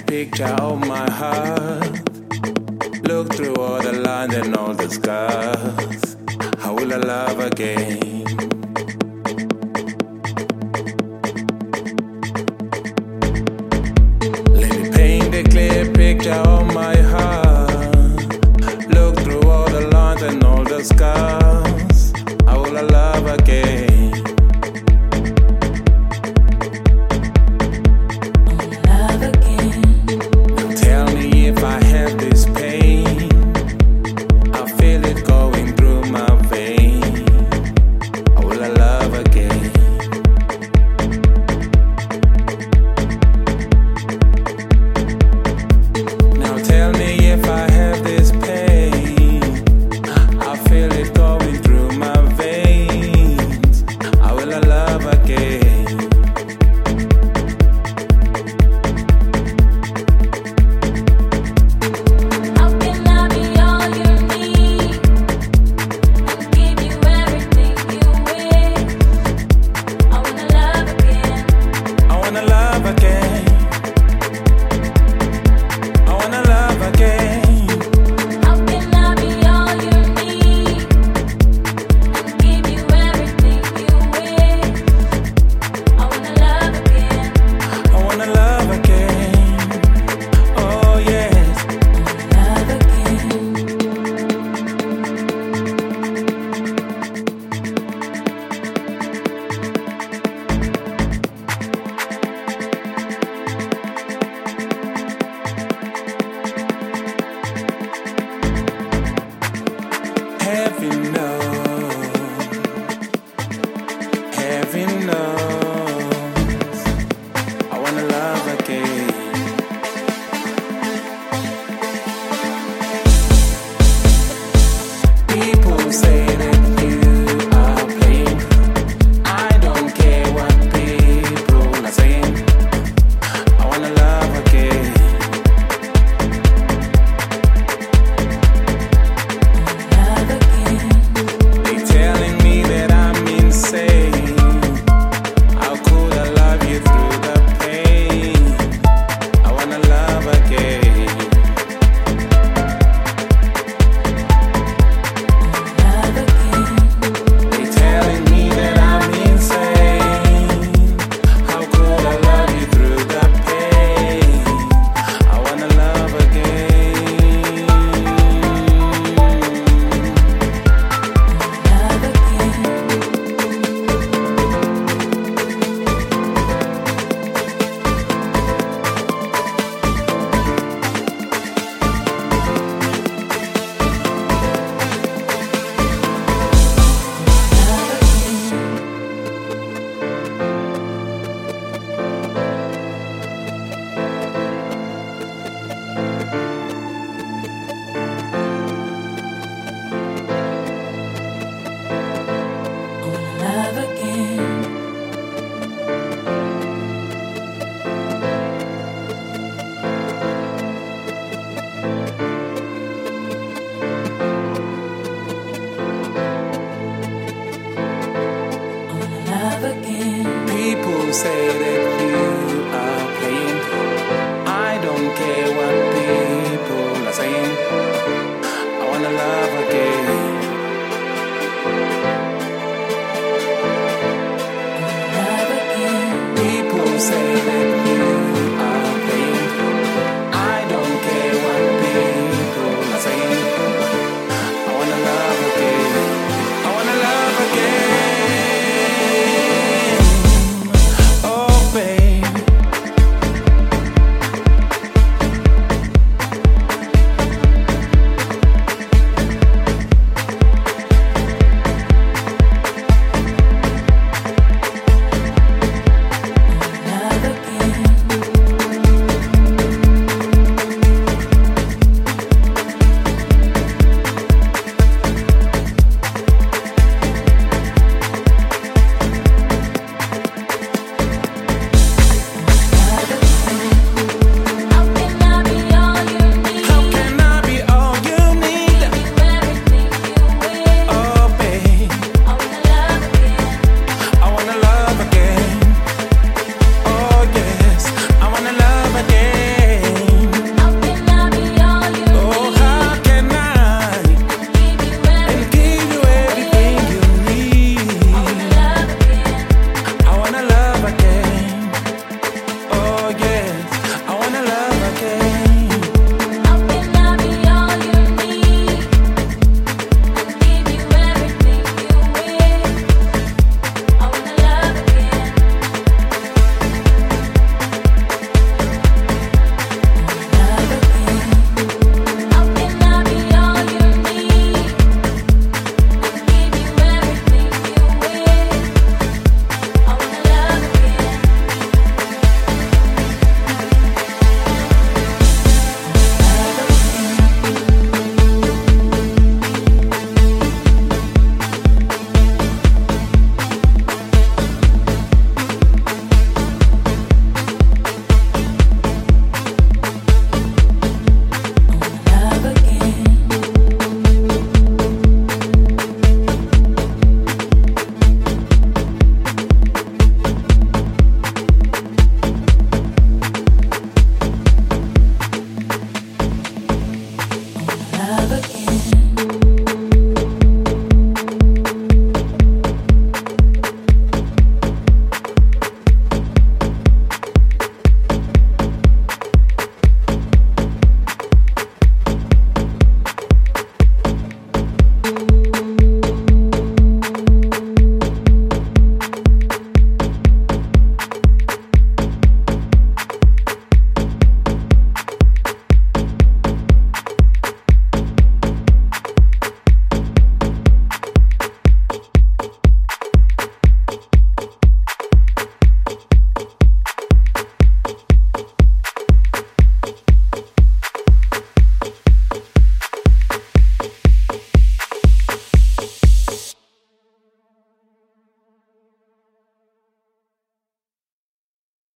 picture of my heart. Look through all the lines and all the scars. How will I love again? Let me paint a clear picture of my heart. Look through all the lines and all the scars. How will I love again? Heaven knows, I wanna love again. People say that you are playing. I don't care what people are saying. I wanna love again. People say that you are playing. I don't care what people are saying. I wanna love again. People say that you